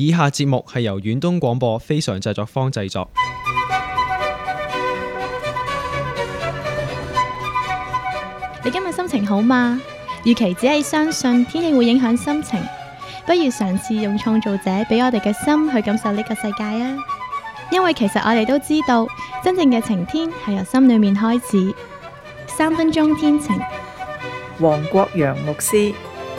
以下節目係由遠東廣播非常製作坊製作。 你今日心情好嗎？與其只係相信天氣會影響心情，不如嘗試用創造者俾我哋嘅心去感受呢個世界啊！因為其實我哋都知道，真正嘅晴天係由心裏面開始。3分鐘天晴， 黃國陽牧師。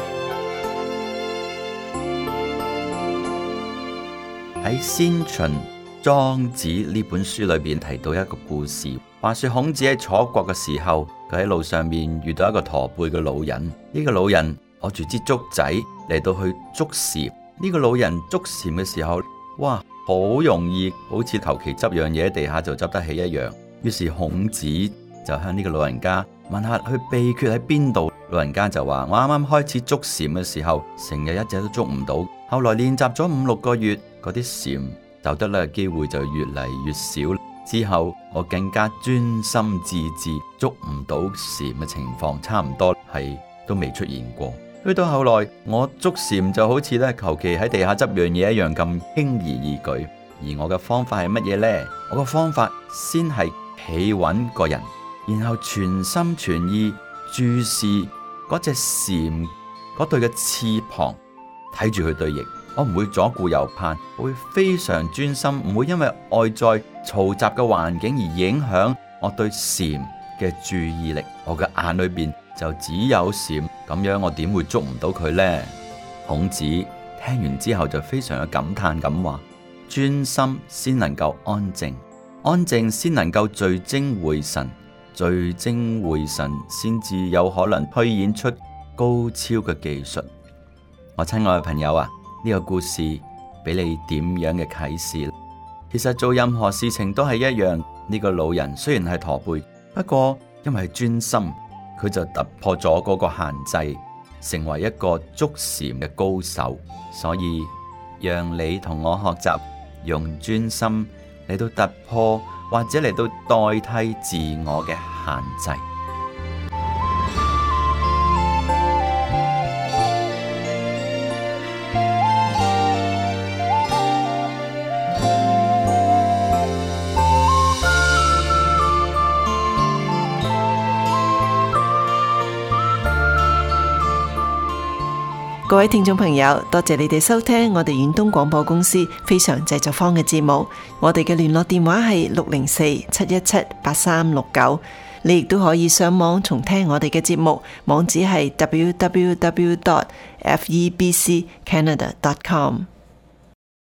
喺先秦莊子呢本書裏邊提到一個故事，話說孔子喺楚國嘅時候，佢喺路上面遇到一個駝背嘅老人。呢個老人攞住支竹仔嚟到去捉蟬。呢個老人捉蟬嘅時候，哇，好容易，好似求其執樣嘢喺地下就執得起一樣。於是孔子就向呢個老人家問下佢秘訣喺邊度。老人家就話：我啱啱開始捉蟬嘅時候，成日一隻都捉唔到。後來練習咗5-6個月，嗰啲蟬走得咧嘅機會就越嚟越少。之後我更加專心致志，捉唔到蟬嘅情況差唔多係都未出現過。去到後來，我捉蟬就好似咧求其喺地下執樣嘢一樣咁輕而易舉。而我嘅方法係乜嘢呢？我嘅方法先係企穩個人，然後全心全意注視嗰隻蟬嗰對嘅翅膀，睇住佢對翼。我唔會左顧右盼，我會非常專心，唔會因為外在嘈雜嘅環境而影響我對蟬嘅注意力。我嘅眼裏邊就只有蟬，咁樣我點會捉唔到佢呢？孔子聽完之後就非常嘅感嘆咁話：專心先能夠安靜，安靜先能夠聚精會神，聚精會神先至有可能推演出高超嘅技術。我親愛嘅朋友啊，呢個故事俾你點樣嘅啟示？其實做任何事情都係一樣。呢個老人雖然係駝背，不過因為專心，佢就突破咗嗰個限制，成為一個捉蟬嘅高手。所以讓你同我學習，用專心嚟到突破，或者嚟到代替自我嘅限制。 各位聽眾朋友，多謝你哋收聽我哋遠東廣播公司非常製作坊嘅節目。我哋嘅聯絡電話係604-717-8369。你亦都可以上網重聽我哋嘅節目，網址係www.febccanada.com。